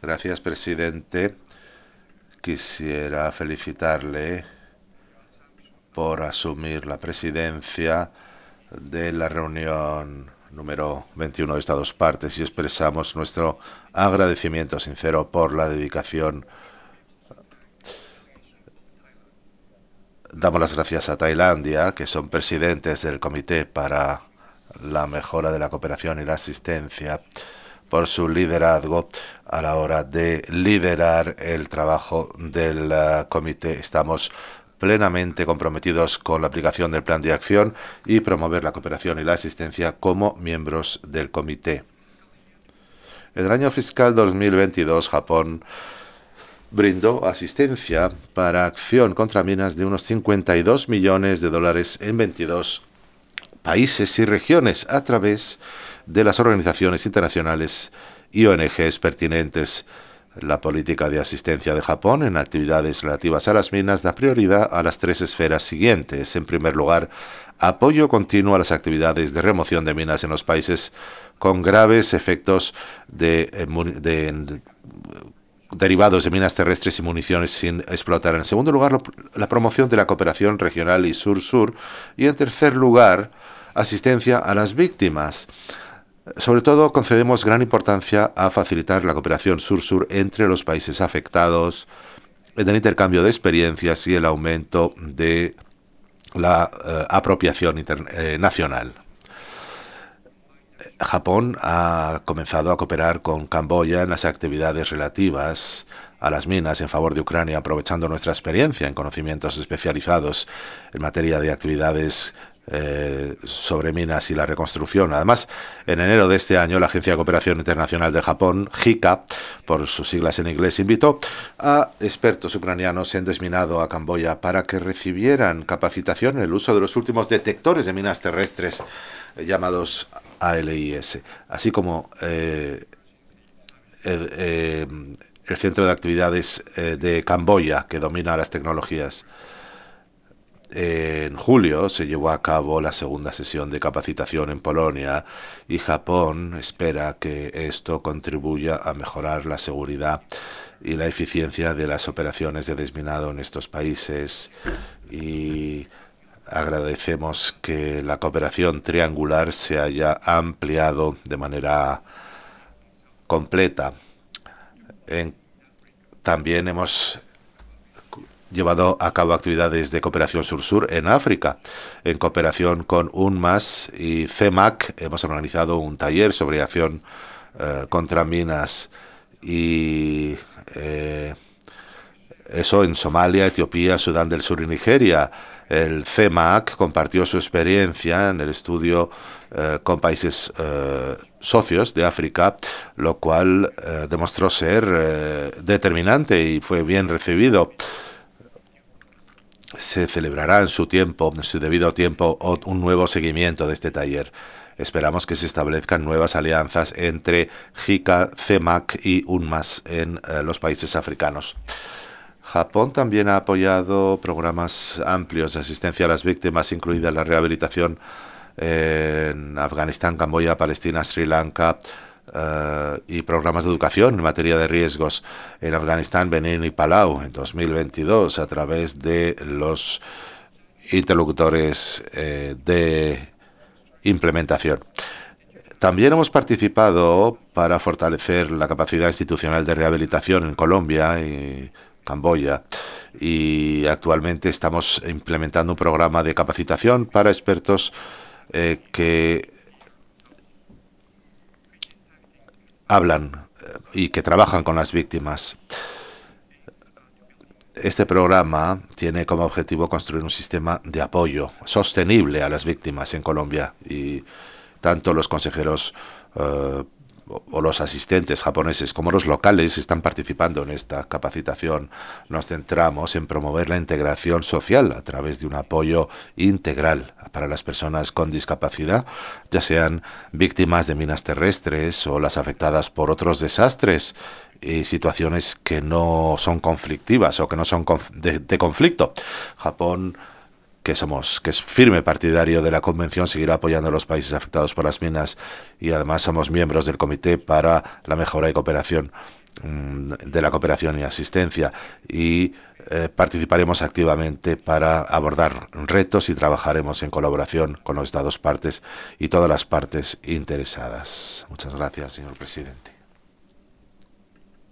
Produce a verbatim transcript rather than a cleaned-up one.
Gracias, presidente. Quisiera felicitarle por asumir la presidencia de la reunión número veintiuno de Estados Partes y expresamos nuestro agradecimiento sincero por la dedicación. Damos las gracias a Tailandia, que son presidentes del Comité para la Mejora de la Cooperación y la Asistencia, por su liderazgo a la hora de liderar el trabajo del uh, comité. Estamos plenamente comprometidos con la aplicación del plan de acción y promover la cooperación y la asistencia como miembros del comité. En el año fiscal dos mil veintidós, Japón brindó asistencia para acción contra minas de unos cincuenta y dos millones de dólares en veintidós países y regiones a través de las organizaciones internacionales y O N Ges pertinentes. La política de asistencia de Japón en actividades relativas a las minas da prioridad a las tres esferas siguientes. En primer lugar, apoyo continuo a las actividades de remoción de minas en los países con graves efectos de, de, de derivados de minas terrestres y municiones sin explotar. En segundo lugar, la promoción de la cooperación regional y sur-sur. Y en tercer lugar, asistencia a las víctimas. Sobre todo, concedemos gran importancia a facilitar la cooperación sur-sur entre los países afectados, en el intercambio de experiencias y el aumento de la eh, apropiación eh, nacional. Japón ha comenzado a cooperar con Camboya en las actividades relativas a las minas en favor de Ucrania, aprovechando nuestra experiencia en conocimientos especializados en materia de actividades eh, sobre minas y la reconstrucción. Además, en enero de este año, la Agencia de Cooperación Internacional de Japón, JICA, por sus siglas en inglés, invitó a expertos ucranianos en desminado a Camboya para que recibieran capacitación en el uso de los últimos detectores de minas terrestres eh, llamados A L I S, así como eh, el, eh, el Centro de Actividades eh, de Camboya, que domina las tecnologías. En julio se llevó a cabo la segunda sesión de capacitación en Polonia y Japón espera que esto contribuya a mejorar la seguridad y la eficiencia de las operaciones de desminado en estos países. Y agradecemos que la cooperación triangular se haya ampliado de manera completa. En, también hemos llevado a cabo actividades de cooperación sur-sur en África. En cooperación con UNMAS y CEMAC hemos organizado un taller sobre acción eh, contra minas y eh, eso en Somalia, Etiopía, Sudán del Sur y Nigeria. El CEMAC compartió su experiencia en el estudio eh, con países eh, socios de África, lo cual eh, demostró ser eh, determinante y fue bien recibido. Se celebrará en su tiempo, en su debido tiempo, un nuevo seguimiento de este taller. Esperamos que se establezcan nuevas alianzas entre JICA, CEMAC y UNMAS en eh, los países africanos. Japón también ha apoyado programas amplios de asistencia a las víctimas, incluida la rehabilitación en Afganistán, Camboya, Palestina, Sri Lanka, uh, y programas de educación en materia de riesgos en Afganistán, Benín y Palau en dos mil veintidós a través de los interlocutores eh, de implementación. También hemos participado para fortalecer la capacidad institucional de rehabilitación en Colombia y Camboya y actualmente estamos implementando un programa de capacitación para expertos eh, que hablan y que trabajan con las víctimas. Este programa tiene como objetivo construir un sistema de apoyo sostenible a las víctimas en Colombia y tanto los consejeros uh, o los asistentes japoneses como los locales están participando en esta capacitación. Nos centramos en promover la integración social a través de un apoyo integral para las personas con discapacidad, ya sean víctimas de minas terrestres o las afectadas por otros desastres y situaciones que no son conflictivas o que no son de, de conflicto. Japón que somos, que es firme partidario de la Convención, seguirá apoyando a los países afectados por las minas y además somos miembros del Comité para la Mejora y Cooperación. de la cooperación y asistencia y eh, participaremos activamente para abordar retos y trabajaremos en colaboración con los Estados partes y todas las partes interesadas. Muchas gracias, señor presidente.